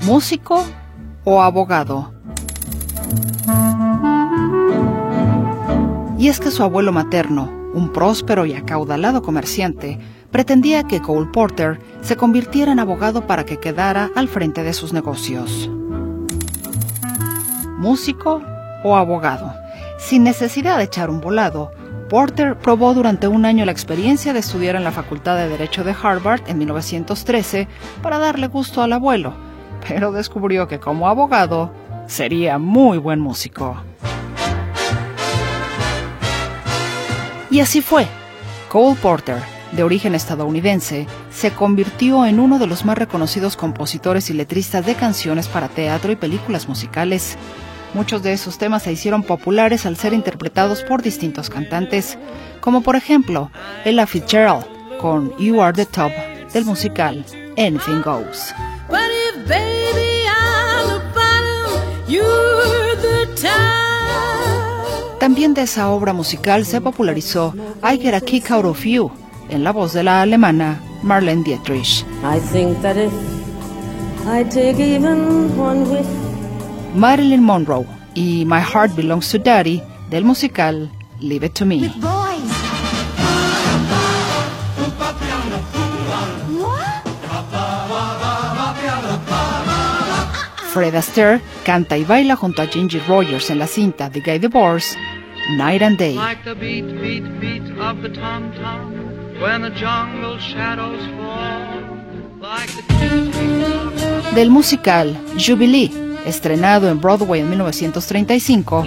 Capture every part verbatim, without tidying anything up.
¿Músico o abogado? Y es que su abuelo materno, un próspero y acaudalado comerciante, pretendía que Cole Porter se convirtiera en abogado para que quedara al frente de sus negocios. ¿Músico o abogado? Sin necesidad de echar un volado, Porter probó durante un año la experiencia de estudiar en la Facultad de Derecho de Harvard en mil novecientos trece para darle gusto al abuelo, pero descubrió que como abogado sería muy buen músico. Y así fue. Cole Porter, de origen estadounidense, se convirtió en uno de los más reconocidos compositores y letristas de canciones para teatro y películas musicales. Muchos de esos temas se hicieron populares al ser interpretados por distintos cantantes, como por ejemplo Ella Fitzgerald con You Are the Top del musical Anything Goes. But if, baby, I'm the bottom, you're the top. También de esa obra musical se popularizó I Get a Kick Out of You, en la voz de la alemana Marlene Dietrich. I think that if I take even one whiff. Marilyn Monroe y My Heart Belongs to Daddy del musical Leave It to Me. Fred Astaire canta y baila junto a Ginger Rogers en la cinta The Gay Divorce, Night and Day. Like the beat, beat, beat of the tom-tom when the jungle shadows fall. Like the... Del musical Jubilee, estrenado en Broadway en mil novecientos treinta y cinco,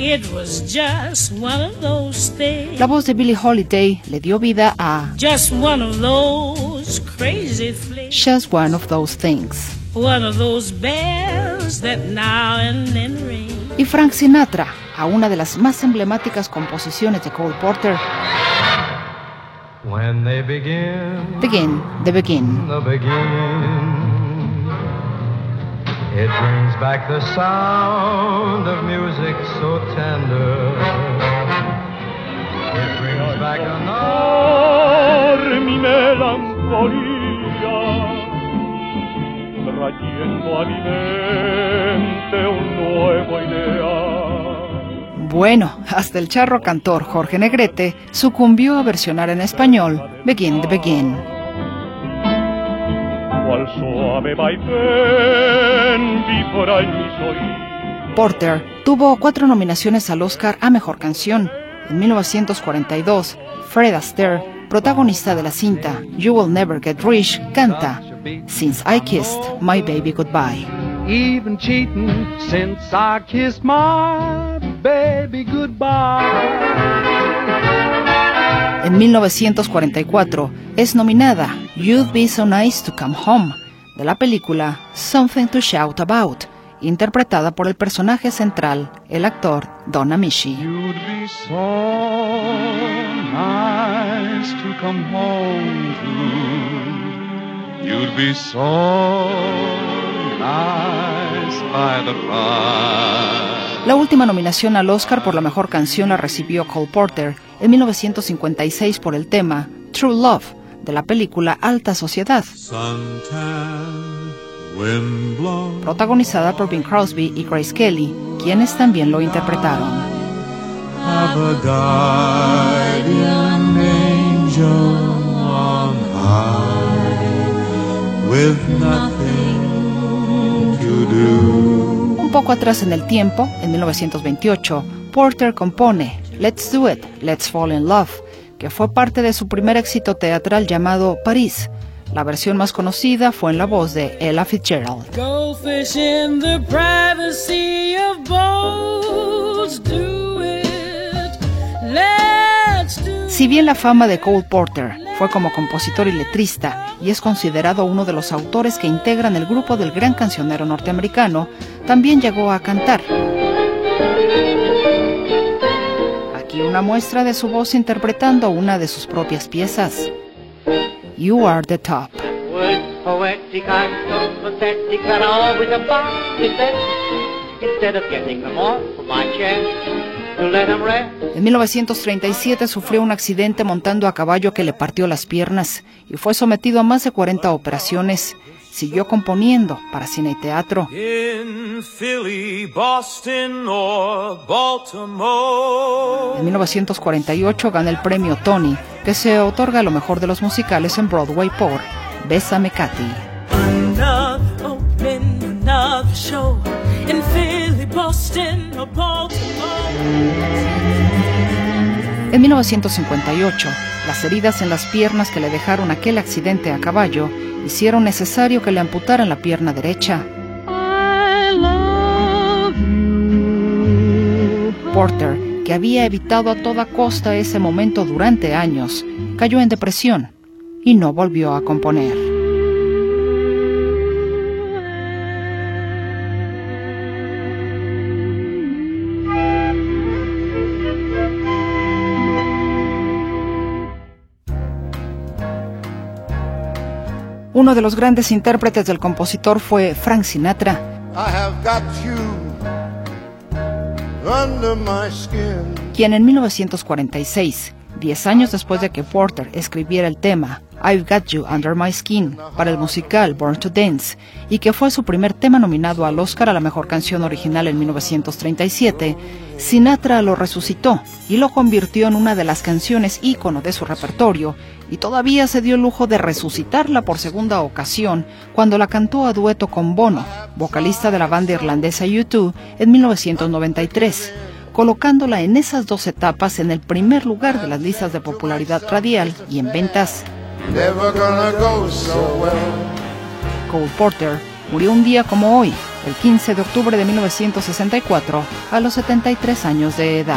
la voz de Billie Holiday le dio vida a Just One of Those Crazy Flicks, Just One of Those Things, One of Those Bells That Now and Then Ring, y Frank Sinatra a una de las más emblemáticas composiciones de Cole Porter, When they begin, begin, the begin. The begin. It brings back the sound of music so tender. It brings back another mi melancolía, trayendo a mi mente un nuevo ideal. Bueno, hasta el charro cantor Jorge Negrete sucumbió a versionar en español Begin the Begin. Porter tuvo cuatro nominaciones al Oscar a Mejor Canción. En mil novecientos cuarenta y dos, Fred Astaire, protagonista de la cinta You Will Never Get Rich, canta Since I Kissed My Baby Goodbye. Even cheating since I kissed my baby goodbye. En mil novecientos cuarenta y cuatro es nominada You'd Be So Nice to Come Home, de la película Something to Shout About, interpretada por el personaje central, el actor Don Ameche. You'd be so nice to come home to. You'd be so nice by the fire. La última nominación al Oscar por la mejor canción la recibió Cole Porter en mil novecientos cincuenta y seis por el tema True Love, de la película Alta Sociedad, protagonizada por Bing Crosby y Grace Kelly, quienes también lo interpretaron. Have a guardian angel on high, with nothing to do. Un poco atrás en el tiempo, en mil novecientos veintiocho, Porter compone Let's Do It, Let's Fall in Love, que fue parte de su primer éxito teatral llamado París. La versión más conocida fue en la voz de Ella Fitzgerald. Go fish in the privacy of boats, do it, let's do it. Si bien la fama de Cole Porter fue como compositor y letrista y es considerado uno de los autores que integran el grupo del gran cancionero norteamericano, también llegó a cantar. Aquí una muestra de su voz interpretando una de sus propias piezas, You Are the Top. En mil novecientos treinta y siete sufrió un accidente montando a caballo que le partió las piernas y fue sometido a más de cuarenta operaciones. siguió componiendo para cine y teatro. In Philly, Boston or Baltimore. En mil novecientos cuarenta y ocho gana el premio Tony, que se otorga a lo mejor de los musicales en Broadway por Bésame Katy. Another open, another show in Philly, Boston or Baltimore. En mil novecientos cincuenta y ocho, las heridas en las piernas que le dejaron aquel accidente a caballo hicieron necesario que le amputaran la pierna derecha. Porter, que había evitado a toda costa ese momento durante años, cayó en depresión y no volvió a componer. Uno de los grandes intérpretes del compositor fue Frank Sinatra, I have got you under my skin. quien en mil novecientos cuarenta y seis, diez años después de que Porter escribiera el tema I've Got You Under My Skin para el musical Born to Dance, y que fue su primer tema nominado al Oscar a la mejor canción original en mil novecientos treinta y siete, Sinatra lo resucitó y lo convirtió en una de las canciones ícono de su repertorio, y todavía se dio el lujo de resucitarla por segunda ocasión cuando la cantó a dueto con Bono, vocalista de la banda irlandesa U dos, en mil novecientos noventa y tres, colocándola en esas dos etapas en el primer lugar de las listas de popularidad radial y en ventas. Never gonna go so well. Cole Porter murió un día como hoy, el quince de octubre de mil novecientos sesenta y cuatro, a los setenta y tres años de edad.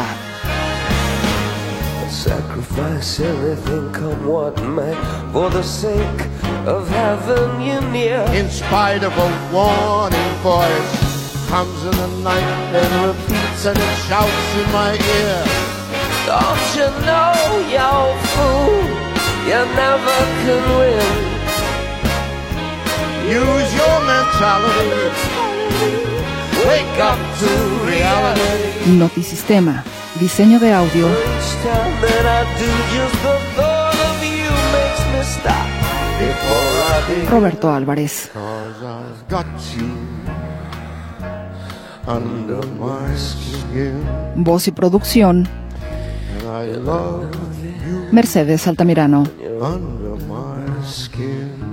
Sacrifice everything, come what may, for the sake of having you near. In spite of a warning voice, comes in the night and repeats and it shouts in my ear. Don't you know, you fool, you never can win. Use your mentality. Wake up to reality. Notisistema, diseño de audio, Each time that I do, just the thought of you makes me stop before I begin. Roberto Álvarez. 'Cause I've got you under my skin. Voz y producción, And I love you Mercedes Altamirano. under my skin.